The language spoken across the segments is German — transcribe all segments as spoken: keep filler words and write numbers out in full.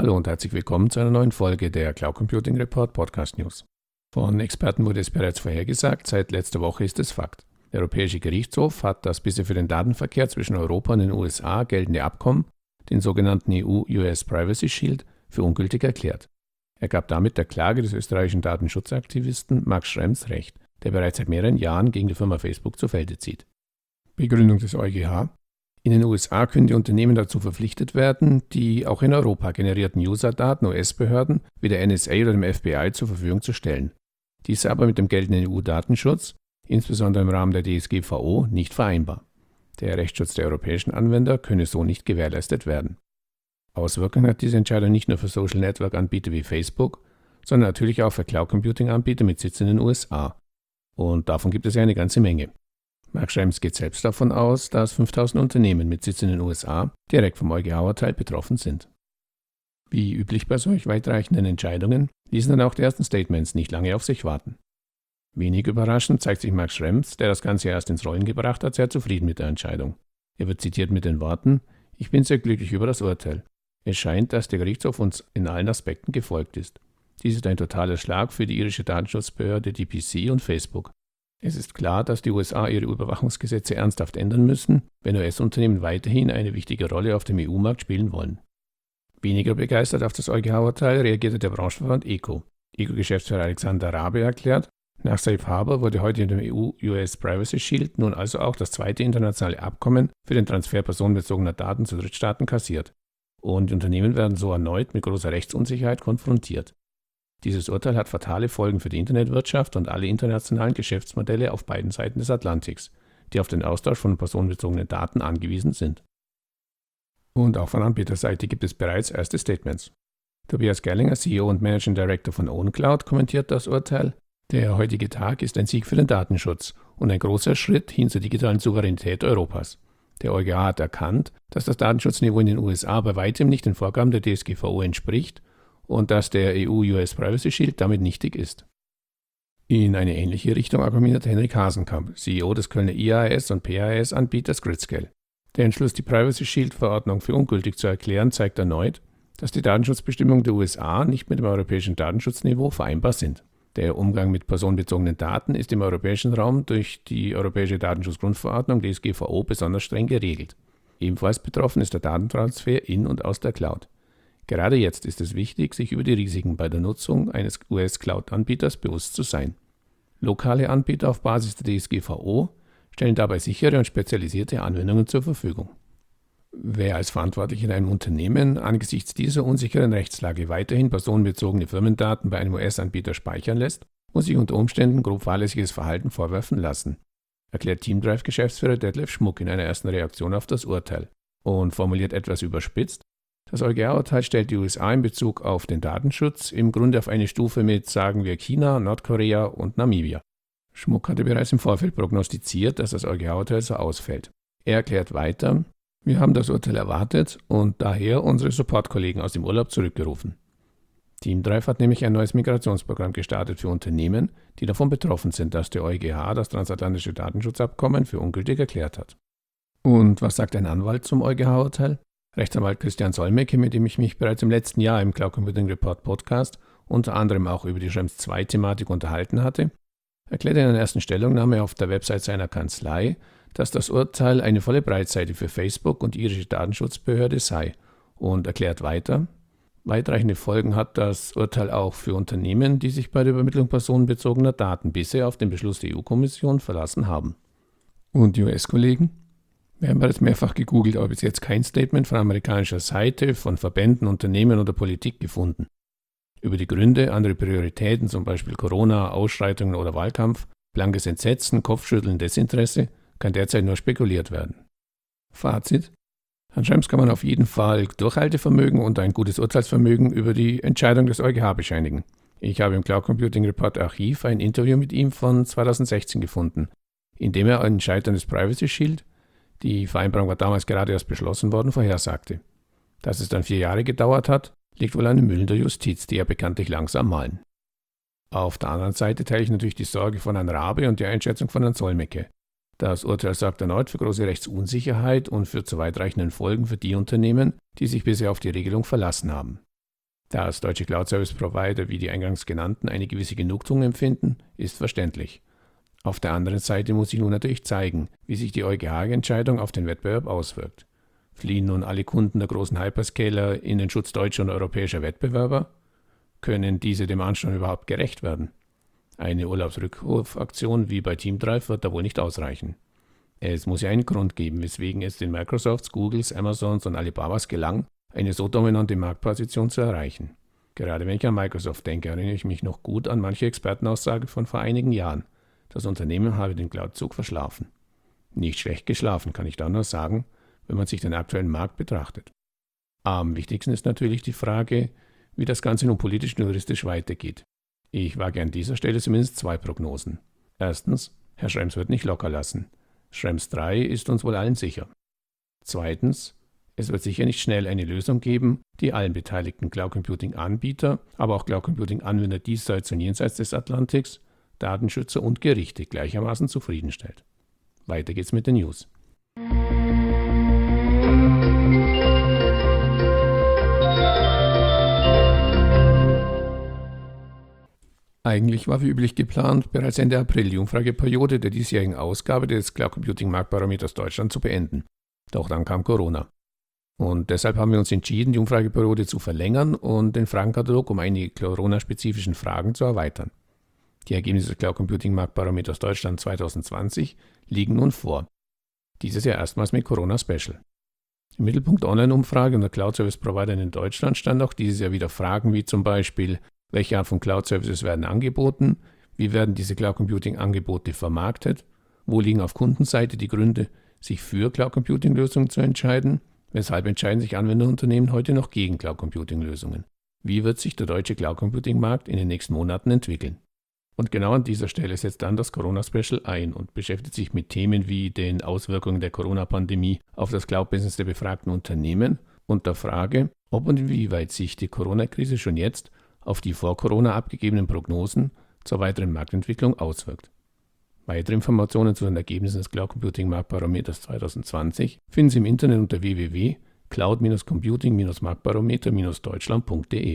Hallo und herzlich willkommen zu einer neuen Folge der Cloud Computing Report Podcast News. Von Experten wurde es bereits vorhergesagt, seit letzter Woche ist es Fakt. Der Europäische Gerichtshof hat das bisher für den Datenverkehr zwischen Europa und den U S A geltende Abkommen, den sogenannten E U-U S Privacy Shield, für ungültig erklärt. Er gab damit der Klage des österreichischen Datenschutzaktivisten Max Schrems Recht, der bereits seit mehreren Jahren gegen die Firma Facebook zu Felde zieht. Begründung des EuGH: In den U S A können die Unternehmen dazu verpflichtet werden, die auch in Europa generierten User-Daten U S-Behörden wie der N S A oder dem F B I zur Verfügung zu stellen. Dies ist aber mit dem geltenden E U-Datenschutz, insbesondere im Rahmen der D S G V O, nicht vereinbar. Der Rechtsschutz der europäischen Anwender könne so nicht gewährleistet werden. Auswirkungen hat diese Entscheidung nicht nur für Social Network-Anbieter wie Facebook, sondern natürlich auch für Cloud-Computing-Anbieter mit Sitz in den U S A. Und davon gibt es ja eine ganze Menge. Max Schrems geht selbst davon aus, dass fünftausend Unternehmen mit Sitz in den U S A direkt vom EuGH-Urteil betroffen sind. Wie üblich bei solch weitreichenden Entscheidungen ließen dann auch die ersten Statements nicht lange auf sich warten. Wenig überraschend zeigt sich Max Schrems, der das Ganze erst ins Rollen gebracht hat, sehr zufrieden mit der Entscheidung. Er wird zitiert mit den Worten: „Ich bin sehr glücklich über das Urteil. Es scheint, dass der Gerichtshof uns in allen Aspekten gefolgt ist. Dies ist ein totaler Schlag für die irische Datenschutzbehörde D P C und Facebook. Es ist klar, dass die U S A ihre Überwachungsgesetze ernsthaft ändern müssen, wenn U S-Unternehmen weiterhin eine wichtige Rolle auf dem E U-Markt spielen wollen." Weniger begeistert auf das EuGH-Urteil reagierte der Branchenverband E C O. E C O-Geschäftsführer Alexander Rabe erklärt: „Nach Safe Harbor wurde heute in dem E U-U S Privacy Shield nun also auch das zweite internationale Abkommen für den Transfer personenbezogener Daten zu Drittstaaten kassiert. Und die Unternehmen werden so erneut mit großer Rechtsunsicherheit konfrontiert. Dieses Urteil hat fatale Folgen für die Internetwirtschaft und alle internationalen Geschäftsmodelle auf beiden Seiten des Atlantiks, die auf den Austausch von personenbezogenen Daten angewiesen sind." Und auch von Anbieterseite gibt es bereits erste Statements. Tobias Gerlinger, C E O und Managing Director von OwnCloud, kommentiert das Urteil: „Der heutige Tag ist ein Sieg für den Datenschutz und ein großer Schritt hin zur digitalen Souveränität Europas. Der EuGH hat erkannt, dass das Datenschutzniveau in den U S A bei weitem nicht den Vorgaben der D S G V O entspricht und dass der E U-U S Privacy Shield damit nichtig ist." In eine ähnliche Richtung argumentiert Henrik Hasenkamp, C E O des Kölner I A S und P A S-Anbieters Gridscale. Der Entschluss, die Privacy Shield-Verordnung für ungültig zu erklären, zeigt erneut, dass die Datenschutzbestimmungen der U S A nicht mit dem europäischen Datenschutzniveau vereinbar sind. Der Umgang mit personenbezogenen Daten ist im europäischen Raum durch die Europäische Datenschutzgrundverordnung D S G V O besonders streng geregelt. Ebenfalls betroffen ist der Datentransfer in und aus der Cloud. Gerade jetzt ist es wichtig, sich über die Risiken bei der Nutzung eines U S-Cloud-Anbieters bewusst zu sein. Lokale Anbieter auf Basis der D S G V O stellen dabei sichere und spezialisierte Anwendungen zur Verfügung. Wer als Verantwortlicher in einem Unternehmen angesichts dieser unsicheren Rechtslage weiterhin personenbezogene Firmendaten bei einem U S-Anbieter speichern lässt, muss sich unter Umständen grob fahrlässiges Verhalten vorwerfen lassen, erklärt Teamdrive-Geschäftsführer Detlef Schmuck in einer ersten Reaktion auf das Urteil und formuliert etwas überspitzt: „Das EuGH-Urteil stellt die U S A in Bezug auf den Datenschutz im Grunde auf eine Stufe mit, sagen wir, China, Nordkorea und Namibia." Schmuck hatte bereits im Vorfeld prognostiziert, dass das EuGH-Urteil so ausfällt. Er erklärt weiter: „Wir haben das Urteil erwartet und daher unsere Support-Kollegen aus dem Urlaub zurückgerufen." Teamdrive hat nämlich ein neues Migrationsprogramm gestartet für Unternehmen, die davon betroffen sind, dass der EuGH das transatlantische Datenschutzabkommen für ungültig erklärt hat. Und was sagt ein Anwalt zum EuGH-Urteil? Rechtsanwalt Christian Solmecke, mit dem ich mich bereits im letzten Jahr im Cloud Computing Report Podcast unter anderem auch über die Schrems zwei Thematik unterhalten hatte, erklärt in einer ersten Stellungnahme auf der Website seiner Kanzlei, dass das Urteil eine volle Breitseite für Facebook und die irische Datenschutzbehörde sei, und erklärt weiter: „Weitreichende Folgen hat das Urteil auch für Unternehmen, die sich bei der Übermittlung personenbezogener Daten bisher auf den Beschluss der E U-Kommission verlassen haben." Und die U S-Kollegen? Wir haben bereits mehrfach gegoogelt, aber bis jetzt kein Statement von amerikanischer Seite, von Verbänden, Unternehmen oder Politik gefunden. Über die Gründe, andere Prioritäten, zum Beispiel Corona, Ausschreitungen oder Wahlkampf, blankes Entsetzen, Kopfschütteln, Desinteresse, kann derzeit nur spekuliert werden. Fazit: Herrn Schrems kann man auf jeden Fall Durchhaltevermögen und ein gutes Urteilsvermögen über die Entscheidung des EuGH bescheinigen. Ich habe im Cloud Computing Report Archiv ein Interview mit ihm von zweitausendsechzehn gefunden, in dem er ein Scheitern des Privacy Shield, die Vereinbarung war damals gerade erst beschlossen worden, vorhersagte. Dass es dann vier Jahre gedauert hat, liegt wohl an den Mühlen der Justiz, die ja bekanntlich langsam mahlen. Auf der anderen Seite teile ich natürlich die Sorge von Herrn Rabe und die Einschätzung von Herrn Solmecke. Das Urteil sorgt erneut für große Rechtsunsicherheit und führt zu weitreichenden Folgen für die Unternehmen, die sich bisher auf die Regelung verlassen haben. Dass deutsche Cloud-Service-Provider wie die eingangs genannten eine gewisse Genugtuung empfinden, ist verständlich. Auf der anderen Seite muss sich nun natürlich zeigen, wie sich die EuGH-Entscheidung auf den Wettbewerb auswirkt. Fliehen nun alle Kunden der großen Hyperscaler in den Schutz deutscher und europäischer Wettbewerber? Können diese dem Anstand überhaupt gerecht werden? Eine Urlaubsrückrufaktion wie bei Teamdrive wird da wohl nicht ausreichen. Es muss ja einen Grund geben, weswegen es den Microsofts, Googles, Amazons und Alibabas gelang, eine so dominante Marktposition zu erreichen. Gerade wenn ich an Microsoft denke, erinnere ich mich noch gut an manche Expertenaussage von vor einigen Jahren. Das Unternehmen habe den Cloud-Zug verschlafen. Nicht schlecht geschlafen, kann ich da nur sagen, wenn man sich den aktuellen Markt betrachtet. Am wichtigsten ist natürlich die Frage, wie das Ganze nun politisch und juristisch weitergeht. Ich wage an dieser Stelle zumindest zwei Prognosen. Erstens, Herr Schrems wird nicht locker lassen. Schrems drei ist uns wohl allen sicher. Zweitens, es wird sicher nicht schnell eine Lösung geben, die allen beteiligten Cloud-Computing-Anbieter, aber auch Cloud-Computing-Anwender diesseits und jenseits des Atlantiks, Datenschützer und Gerichte gleichermaßen zufriedenstellt. Weiter geht's mit den News. Eigentlich war wie üblich geplant, bereits Ende April die Umfrageperiode der diesjährigen Ausgabe des Cloud Computing Marktbarometers Deutschland zu beenden. Doch dann kam Corona. Und deshalb haben wir uns entschieden, die Umfrageperiode zu verlängern und den Fragenkatalog um einige Corona-spezifischen Fragen zu erweitern. Die Ergebnisse des Cloud Computing Marktbarometers Deutschland zwanzig zwanzig liegen nun vor. Dieses Jahr erstmals mit Corona-Special. Im Mittelpunkt Online-Umfrage unter Cloud-Service-Providern in Deutschland stand auch dieses Jahr wieder Fragen wie zum Beispiel: Welche Art von Cloud-Services werden angeboten? Wie werden diese Cloud-Computing-Angebote vermarktet? Wo liegen auf Kundenseite die Gründe, sich für Cloud-Computing-Lösungen zu entscheiden? Weshalb entscheiden sich Anwenderunternehmen heute noch gegen Cloud-Computing-Lösungen? Wie wird sich der deutsche Cloud-Computing-Markt in den nächsten Monaten entwickeln? Und genau an dieser Stelle setzt dann das Corona-Special ein und beschäftigt sich mit Themen wie den Auswirkungen der Corona-Pandemie auf das Cloud-Business der befragten Unternehmen und der Frage, ob und inwieweit sich die Corona-Krise schon jetzt auf die vor Corona abgegebenen Prognosen zur weiteren Marktentwicklung auswirkt. Weitere Informationen zu den Ergebnissen des Cloud Computing Marktbarometers zwanzig zwanzig finden Sie im Internet unter w w w punkt cloud computing marktbarometer deutschland punkt de.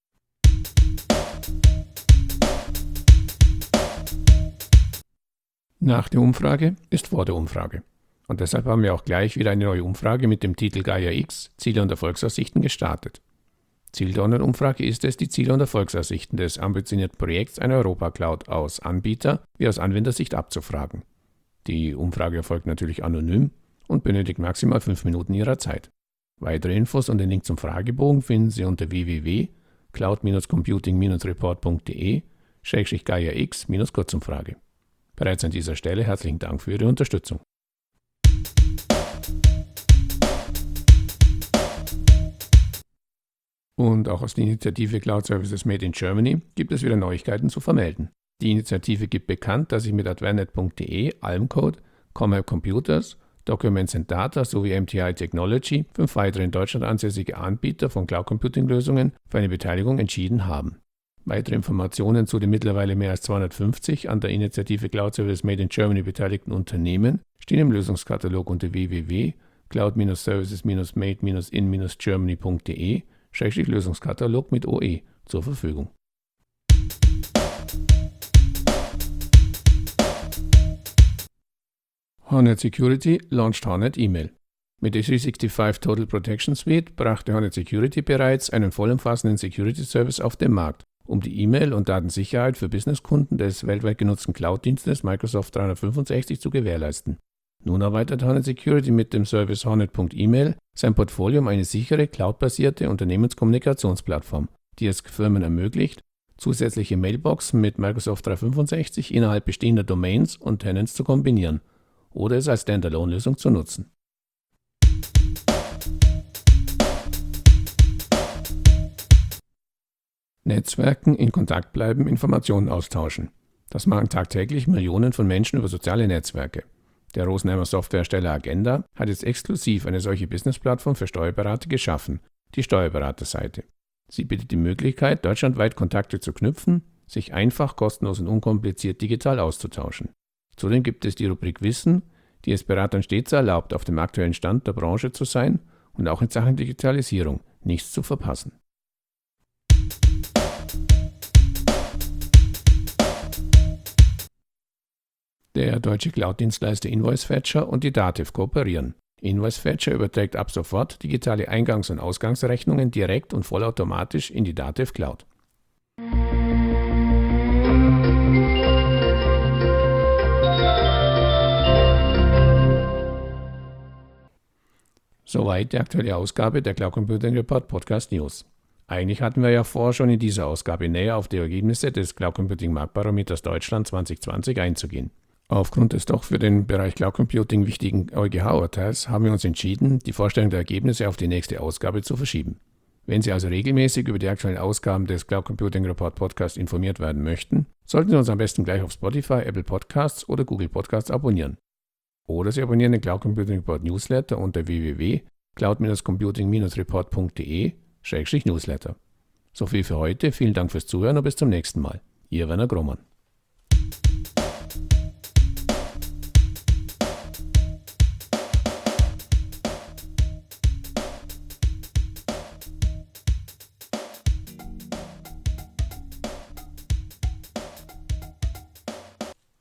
Nach der Umfrage ist vor der Umfrage. Und deshalb haben wir auch gleich wieder eine neue Umfrage mit dem Titel Gaia X, Ziele und Erfolgsaussichten gestartet. Ziel der Online-Umfrage ist es, die Ziele und Erfolgsaussichten des ambitionierten Projekts einer Europa-Cloud aus Anbieter- wie aus Anwendersicht abzufragen. Die Umfrage erfolgt natürlich anonym und benötigt maximal fünf Minuten Ihrer Zeit. Weitere Infos und den Link zum Fragebogen finden Sie unter w w w punkt cloud computing report punkt de slash gaia x Kurzumfrage. Bereits an dieser Stelle herzlichen Dank für Ihre Unterstützung. Und auch aus der Initiative Cloud Services Made in Germany gibt es wieder Neuigkeiten zu vermelden. Die Initiative gibt bekannt, dass sich mit advannet punkt de, Almcode, Comhelp Computers, Documents and Data sowie M T I Technology fünf weitere in Deutschland ansässige Anbieter von Cloud Computing Lösungen für eine Beteiligung entschieden haben. Weitere Informationen zu den mittlerweile mehr als zweihundertfünfzig an der Initiative Cloud Services Made in Germany beteiligten Unternehmen stehen im Lösungskatalog unter w w w punkt cloud services made in germany punkt de Schrägstrich Lösungskatalog mit O E zur Verfügung. Hornet Security launched Hornet E-Mail. Mit der dreihundertfünfundsechzig Total Protection Suite brachte Hornet Security bereits einen vollumfassenden Security Service auf den Markt, um die E-Mail- und Datensicherheit für Businesskunden des weltweit genutzten Cloud-Dienstes Microsoft dreihundertfünfundsechzig zu gewährleisten. Nun erweitert Hornet Security mit dem Service Hornet.email sein Portfolio um eine sichere, cloudbasierte Unternehmenskommunikationsplattform, die es Firmen ermöglicht, zusätzliche Mailboxen mit Microsoft dreihundertfünfundsechzig innerhalb bestehender Domains und Tenants zu kombinieren oder es als Standalone-Lösung zu nutzen. Netzwerken, in Kontakt bleiben, Informationen austauschen. Das machen tagtäglich Millionen von Menschen über soziale Netzwerke. Der Rosenheimer Softwarehersteller Agenda hat jetzt exklusiv eine solche Business-Plattform für Steuerberater geschaffen, die Steuerberaterseite. Sie bietet die Möglichkeit, deutschlandweit Kontakte zu knüpfen, sich einfach, kostenlos und unkompliziert digital auszutauschen. Zudem gibt es die Rubrik Wissen, die es Beratern stets erlaubt, auf dem aktuellen Stand der Branche zu sein und auch in Sachen Digitalisierung nichts zu verpassen. Der deutsche Cloud-Dienstleister InvoiceFetcher und die Dativ kooperieren. InvoiceFetcher überträgt ab sofort digitale Eingangs- und Ausgangsrechnungen direkt und vollautomatisch in die Dativ Cloud. Soweit die aktuelle Ausgabe der Cloud Computing Report Podcast News. Eigentlich hatten wir ja vor, schon in dieser Ausgabe näher auf die Ergebnisse des Cloud Computing Marktbarometers Deutschland zwanzig zwanzig einzugehen. Aufgrund des doch für den Bereich Cloud Computing wichtigen EuGH-Urteils haben wir uns entschieden, die Vorstellung der Ergebnisse auf die nächste Ausgabe zu verschieben. Wenn Sie also regelmäßig über die aktuellen Ausgaben des Cloud Computing Report Podcast informiert werden möchten, sollten Sie uns am besten gleich auf Spotify, Apple Podcasts oder Google Podcasts abonnieren. Oder Sie abonnieren den Cloud Computing Report Newsletter unter w w w punkt cloud computing report punkt d e slash newsletter. So viel für heute, vielen Dank fürs Zuhören und bis zum nächsten Mal. Ihr Werner Grohmann.